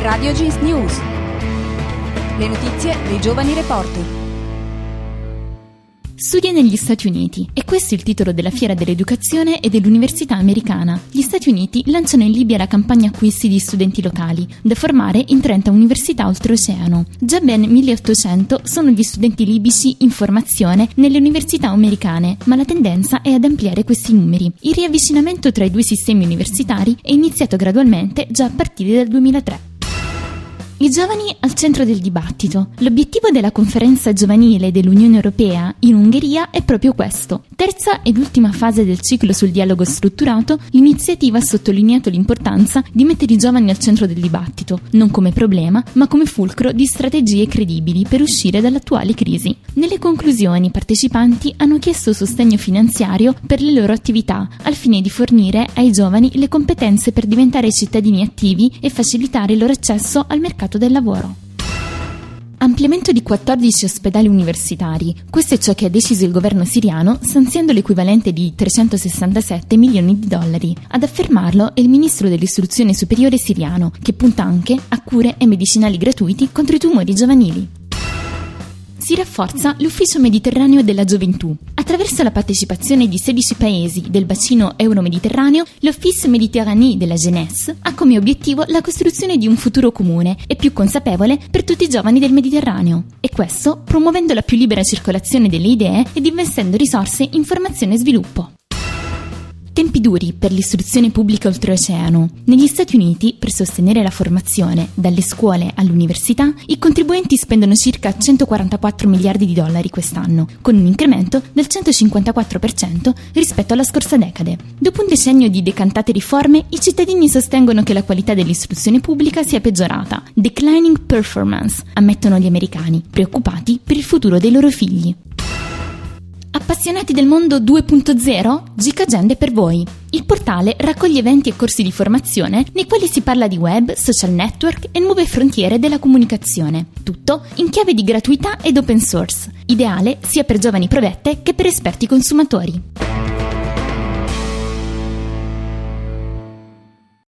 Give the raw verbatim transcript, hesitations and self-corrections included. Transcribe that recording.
Radio Jeans News. Le notizie dei giovani reporter. Studia negli Stati Uniti. E questo è il titolo della Fiera dell'Educazione e dell'Università Americana. Gli Stati Uniti lanciano in Libia la campagna acquisti di studenti locali, da formare in trenta università oltreoceano. Già ben milleottocento sono gli studenti libici in formazione nelle università americane, ma la tendenza è ad ampliare questi numeri. Il riavvicinamento tra i due sistemi universitari è iniziato gradualmente già a partire dal duemilatré. I giovani al centro del dibattito. L'obiettivo della conferenza giovanile dell'Unione Europea in Ungheria è proprio questo. Terza ed ultima fase del ciclo sul dialogo strutturato, l'iniziativa ha sottolineato l'importanza di mettere i giovani al centro del dibattito, non come problema, ma come fulcro di strategie credibili per uscire dall'attuale crisi. Nelle conclusioni, i partecipanti hanno chiesto sostegno finanziario per le loro attività, al fine di fornire ai giovani le competenze per diventare cittadini attivi e facilitare il loro accesso al mercato del lavoro. Ampliamento di quattordici ospedali universitari. Questo è ciò che ha deciso il governo siriano, stanziando l'equivalente di trecentosessantasette milioni di dollari. Ad affermarlo è il ministro dell'istruzione superiore siriano, che punta anche a cure e medicinali gratuiti contro i tumori giovanili. Si rafforza l'Ufficio Mediterraneo della Gioventù. Attraverso la partecipazione di sedici paesi del bacino euro-mediterraneo, l'Office Méditerranée de la Jeunesse ha come obiettivo la costruzione di un futuro comune e più consapevole per tutti i giovani del Mediterraneo. E questo promuovendo la più libera circolazione delle idee ed investendo risorse in formazione e sviluppo. Tempi duri per l'istruzione pubblica oltreoceano. Negli Stati Uniti, per sostenere la formazione, dalle scuole all'università, i contribuenti spendono circa centoquarantaquattro miliardi di dollari quest'anno, con un incremento del centocinquantaquattro per cento rispetto alla scorsa decade. Dopo un decennio di decantate riforme, i cittadini sostengono che la qualità dell'istruzione pubblica sia peggiorata. Declining performance, ammettono gli americani, preoccupati per il futuro dei loro figli. Appassionati del mondo due punto zero? Gicagende per voi. Il portale raccoglie eventi e corsi di formazione nei quali si parla di web, social network e nuove frontiere della comunicazione. Tutto in chiave di gratuità ed open source, ideale sia per giovani provette che per esperti consumatori.